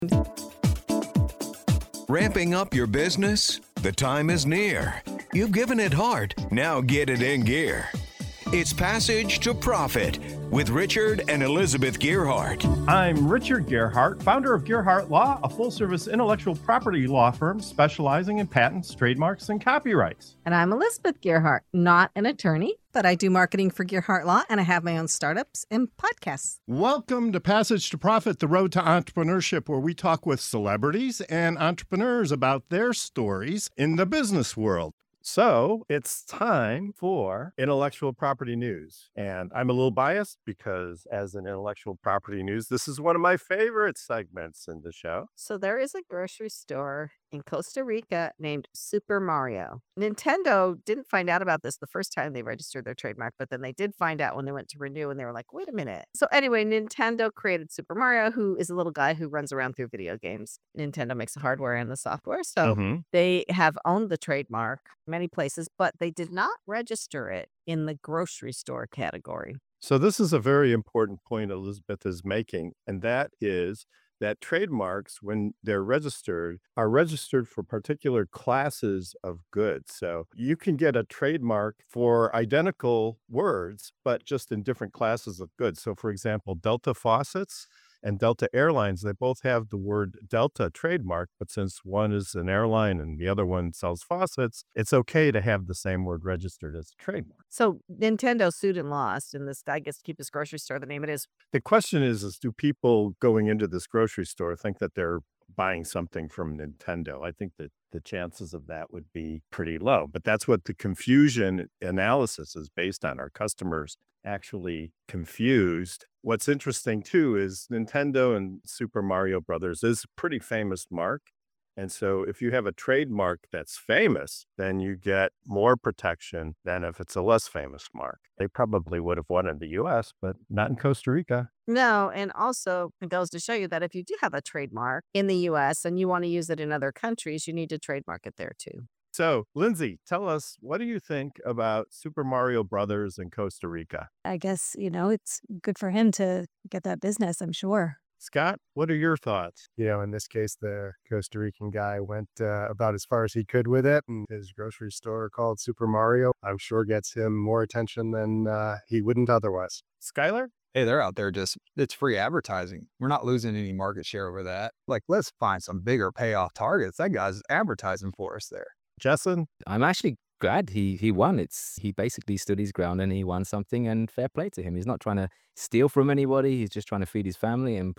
Ramping up your business? The time is near. You've given it heart. Now get it in gear. It's Passage to Profit with Richard and Elizabeth Gearhart. I'm Richard Gearhart, founder of Gearhart Law, a full-service intellectual property law firm specializing in patents, trademarks, and copyrights. And I'm Elizabeth Gearhart, not an attorney, but I do marketing for Gearhart Law, and I have my own startups and podcasts. Welcome to Passage to Profit, the road to entrepreneurship, where we talk with celebrities and entrepreneurs about their stories in the business world. So it's time for intellectual property news. And I'm a little biased because as an intellectual property news, this is one of my favorite segments in the show. So there is a grocery store in Costa Rica named Super Mario. Nintendo didn't find out about this the first time they registered their trademark, but then they did find out when they went to renew and they were like, wait a minute. So anyway, Nintendo created Super Mario, who is a little guy who runs around through video games. Nintendo makes the hardware and the software. So they have owned the trademark many places, but they did not register it in the grocery store category. So this is a very important point Elizabeth is making, and that is that trademarks, when they're registered, are registered for particular classes of goods. So you can get a trademark for identical words, but just in different classes of goods. So for example, Delta Faucets and Delta Airlines, they both have the word Delta trademark, but since one is an airline and the other one sells faucets, it's okay to have the same word registered as a trademark. So Nintendo sued and lost, and this guy gets to keep his grocery store. The name it is. The question is do people going into this grocery store think that they're buying something from Nintendo? I think that the chances of that would be pretty low, but that's what the confusion analysis is based on. Our customers actually confused. What's interesting too is Nintendo and Super Mario Brothers is a pretty famous mark. And so if you have a trademark that's famous, then you get more protection than if it's a less famous mark. They probably would have won in the US, but not in Costa Rica. No, and also it goes to show you that if you do have a trademark in the US and you want to use it in other countries, you need to trademark it there too. So, Lindsay, tell us, what do you think about Super Mario Brothers in Costa Rica? I guess, it's good for him to get that business, I'm sure. Scott, what are your thoughts? In this case, the Costa Rican guy went about as far as he could with it. And his grocery store called Super Mario, I'm sure gets him more attention than he wouldn't otherwise. Skylar? Hey, they're out there it's free advertising. We're not losing any market share over that. Like, let's find some bigger payoff targets. That guy's advertising for us there. Justin? I'm actually glad he won. He basically stood his ground and he won something, and fair play to him. He's not trying to steal from anybody. He's just trying to feed his family and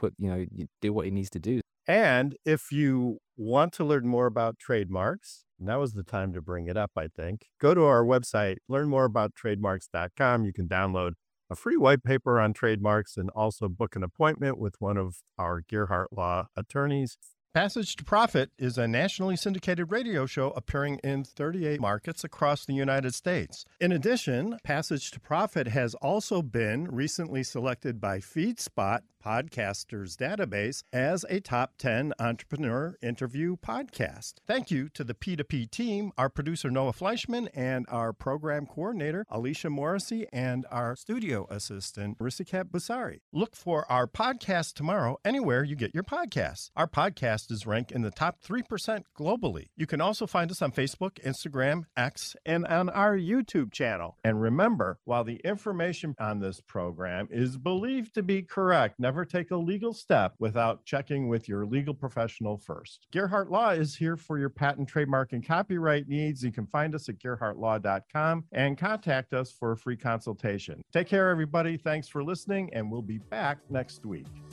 do what he needs to do. And if you want to learn more about trademarks, now is the time to bring it up, I think. Go to our website, learn more about trademarks.com. You can download a free white paper on trademarks and also book an appointment with one of our Gearhart Law attorneys. Passage to Profit is a nationally syndicated radio show appearing in 38 markets across the United States. In addition, Passage to Profit has also been recently selected by FeedSpot Podcasters Database as a top 10 entrepreneur interview podcast. Thank you to the P2P team, our producer Noah Fleischman, and our program coordinator Alicia Morrissey, and our studio assistant Risikat Busari. Look for our podcast tomorrow anywhere you get your podcasts. Our podcast is ranked in the top 3% globally. You can also find us on Facebook, Instagram, X, and on our YouTube channel. And remember, while the information on this program is believed to be correct, never take a legal step without checking with your legal professional first. Gearhart Law is here for your patent, trademark, and copyright needs. You can find us at gearhartlaw.com and contact us for a free consultation. Take care, everybody. Thanks for listening, and we'll be back next week.